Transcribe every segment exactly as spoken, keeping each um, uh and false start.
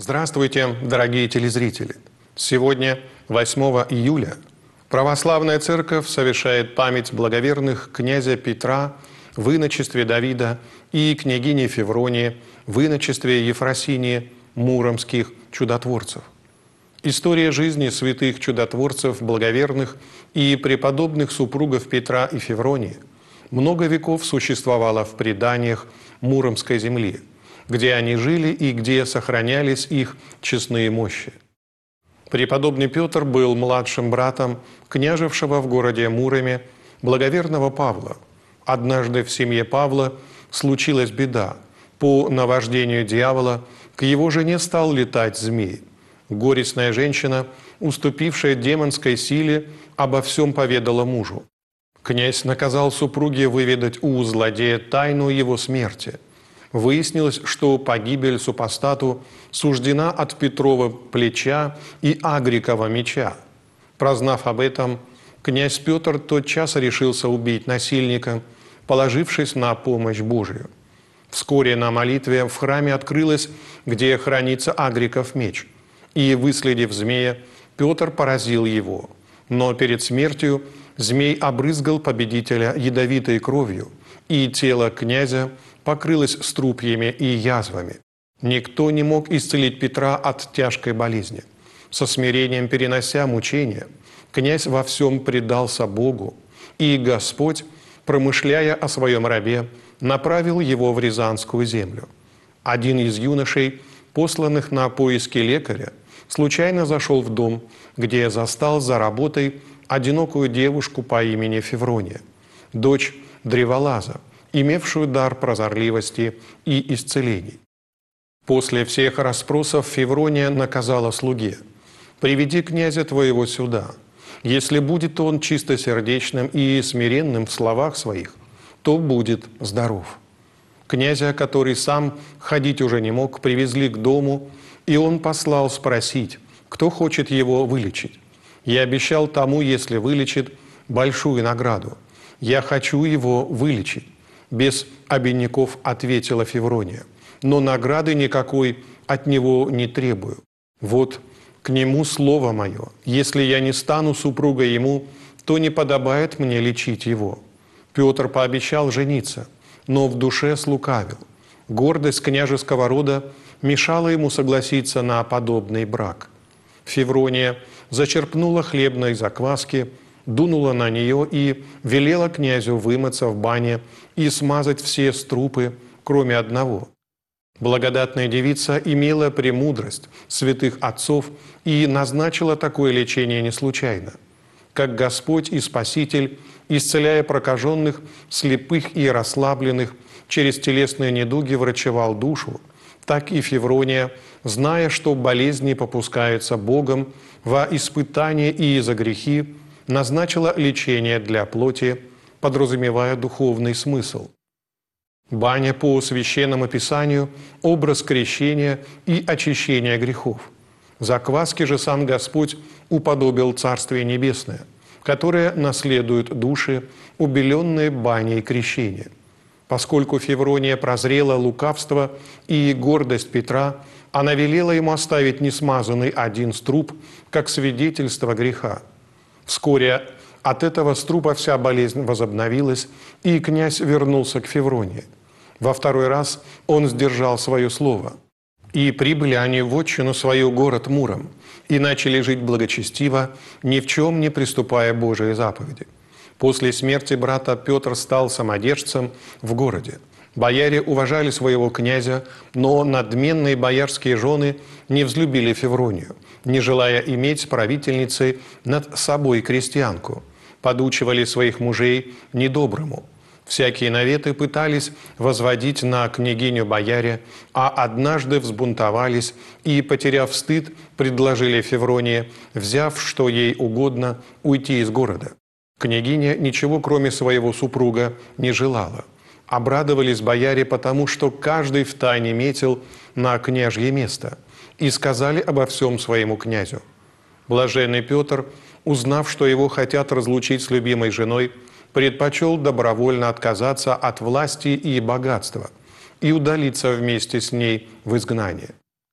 Здравствуйте, дорогие телезрители! Сегодня, восьмого июля, Православная Церковь совершает память благоверных князя Петра в иночестве Давида и княгини Февронии в иночестве Ефросинии муромских чудотворцев. История жизни святых чудотворцев, благоверных и преподобных супругов Петра и Февронии много веков существовала в преданиях Муромской земли, где они жили и где сохранялись их честные мощи. Преподобный Петр был младшим братом княжевшего в городе Муроме благоверного Павла. Однажды в семье Павла случилась беда. По наваждению дьявола к его жене стал летать змей. Горестная женщина, уступившая демонской силе, обо всем поведала мужу. Князь наказал супруге выведать у злодея тайну его смерти. Выяснилось, что погибель супостату суждена от Петрова плеча и Агрикова меча. Прознав об этом, князь Петр тотчас решился убить насильника, положившись на помощь Божию. Вскоре на молитве в храме открылось, где хранится Агриков меч, и, выследив змея, Петр поразил его. Но перед смертью змей обрызгал победителя ядовитой кровью, и тело князя покрылось струпьями и язвами. Никто не мог исцелить Петра от тяжкой болезни. Со смирением перенося мучения, князь во всем предался Богу, и Господь, промышляя о своем рабе, направил его в Рязанскую землю. Один из юношей, посланных на поиски лекаря, случайно зашел в дом, где застал за работой одинокую девушку по имени Феврония, дочь древолаза, имевшую дар прозорливости и исцелений. После всех расспросов Феврония наказала слуге: «Приведи князя твоего сюда. Если будет он чистосердечным и смиренным в словах своих, то будет здоров». Князя, который сам ходить уже не мог, привезли к дому, и он послал спросить, кто хочет его вылечить. «Я обещал тому, если вылечит, большую награду. Я хочу его вылечить», – без обиняков ответила Феврония. «Но награды никакой от него не требую. Вот к нему слово мое. Если я не стану супругой ему, то не подобает мне лечить его». Петр пообещал жениться, но в душе слукавил. Гордость княжеского рода мешала ему согласиться на подобный брак. Феврония зачерпнула хлебной закваски, дунула на нее и велела князю вымыться в бане и смазать все струпы, кроме одного. Благодатная девица имела премудрость святых отцов и назначила такое лечение не случайно. Как Господь и Спаситель, исцеляя прокаженных, слепых и расслабленных, через телесные недуги врачевал душу, так и Феврония, зная, что болезни попускаются Богом во испытания и за грехи, назначила лечение для плоти, подразумевая духовный смысл. Баня по священному писанию – образ крещения и очищения грехов. Закваски же сам Господь уподобил Царствие Небесное, которое наследуют души, убеленные баней крещения. Поскольку Феврония прозрела лукавство и гордость Петра, она велела ему оставить несмазанный один струп, как свидетельство греха. Вскоре от этого струпа вся болезнь возобновилась, и князь вернулся к Февронии. Во второй раз он сдержал свое слово. И прибыли они в отчину свою, город Муром, и начали жить благочестиво, ни в чем не приступая Божией заповеди. После смерти брата Петр стал самодержцем в городе. Бояре уважали своего князя, но надменные боярские жены не взлюбили Февронию, не желая иметь правительницей над собой крестьянку, подучивали своих мужей недоброму. Всякие наветы пытались возводить на княгиню бояре, а однажды взбунтовались и, потеряв стыд, предложили Февронии, взяв, что ей угодно, уйти из города. Княгиня ничего, кроме своего супруга, не желала. Обрадовались бояре потому, что каждый втайне метил на княжье место, и сказали обо всем своему князю. Блаженный Петр, узнав, что его хотят разлучить с любимой женой, предпочел добровольно отказаться от власти и богатства и удалиться вместе с ней в изгнание.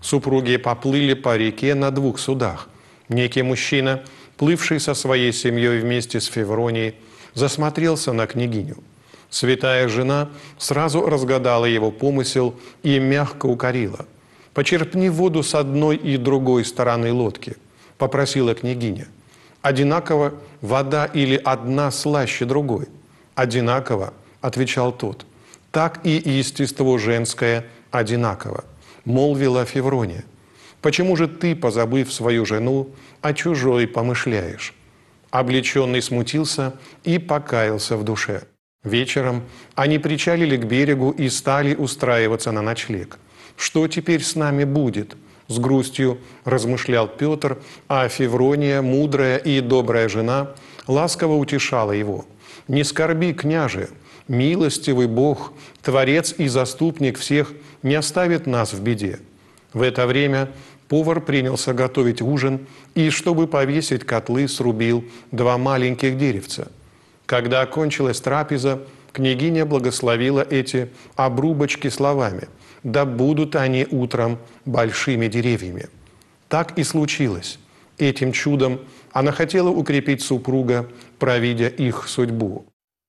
Супруги поплыли по реке на двух судах. Некий мужчина, плывший со своей семьей вместе с Февронией, засмотрелся на княгиню. Святая жена сразу разгадала его помысел и мягко укорила. «Почерпни воду с одной и другой стороны лодки», – попросила княгиня. «Одинаково вода или одна слаще другой?» «Одинаково», – отвечал тот. «Так и естество женское одинаково», – молвила Феврония. «Почему же ты, позабыв свою жену, о чужой помышляешь?» Облеченный смутился и покаялся в душе. Вечером они причалили к берегу и стали устраиваться на ночлег. «Что теперь с нами будет?» – с грустью размышлял Петр, а Феврония, мудрая и добрая жена, ласково утешала его. «Не скорби, княже, милостивый Бог, Творец и заступник всех, не оставит нас в беде». В это время повар принялся готовить ужин и, чтобы повесить котлы, срубил два маленьких деревца. Когда окончилась трапеза, княгиня благословила эти обрубочки словами: «Да будут они утром большими деревьями». Так и случилось. Этим чудом она хотела укрепить супруга, провидя их судьбу.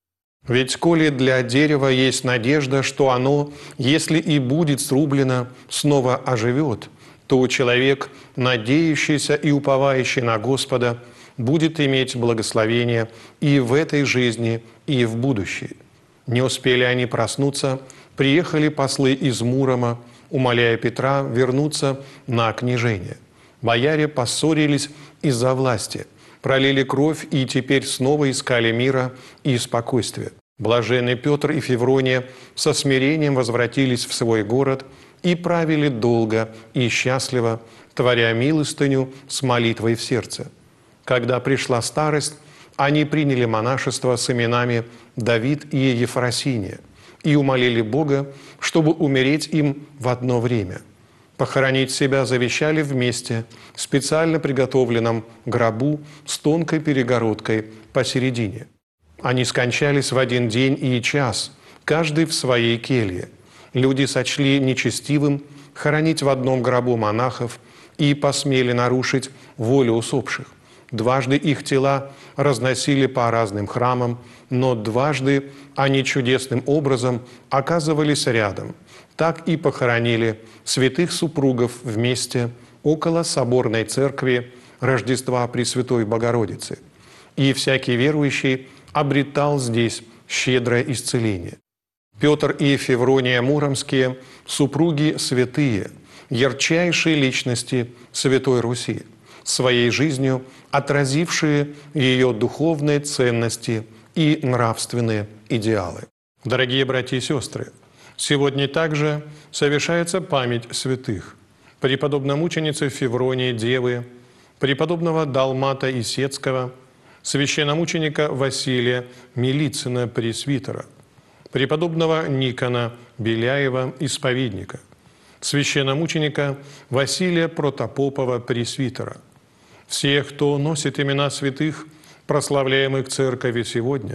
Ведь коли для дерева есть надежда, что оно, если и будет срублено, снова оживет, то человек, надеющийся и уповающий на Господа, будет иметь благословение и в этой жизни, и в будущей. Не успели они проснуться, приехали послы из Мурома, умоляя Петра вернуться на княжение. Бояре поссорились из-за власти, пролили кровь и теперь снова искали мира и спокойствия. Блаженный Петр и Феврония со смирением возвратились в свой город и правили долго и счастливо, творя милостыню с молитвой в сердце. Когда пришла старость, они приняли монашество с именами Давид и Ефросиния и умолили Бога, чтобы умереть им в одно время. Похоронить себя завещали вместе в специально приготовленном гробу с тонкой перегородкой посередине. Они скончались в один день и час, каждый в своей келье. Люди сочли нечестивым хоронить в одном гробу монахов и посмели нарушить волю усопших. Дважды их тела разносили по разным храмам, но дважды они чудесным образом оказывались рядом. Так и похоронили святых супругов вместе около соборной церкви Рождества Пресвятой Богородицы. И всякий верующий обретал здесь щедрое исцеление. Петр и Феврония Муромские – супруги святые, ярчайшие личности Святой Руси, своей жизнью отразившие ее духовные ценности и нравственные идеалы. Дорогие братья и сестры, сегодня также совершается память святых: преподобномученицы Февронии Девы, преподобного Далмата Исетского, священномученика Василия Милицына Пресвитера, преподобного Никона Беляева Исповедника, священномученика Василия Протопопова Пресвитера, всех, кто носит имена святых, прославляемых Церковью сегодня,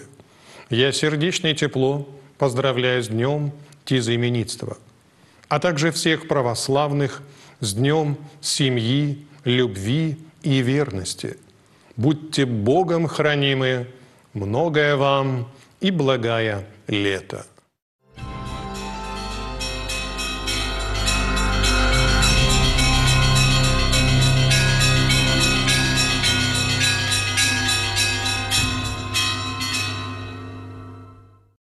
я сердечно и тепло поздравляю с днем тезаименитства, а также всех православных с днем семьи, любви и верности. Будьте Богом хранимы, многое вам и благая лето.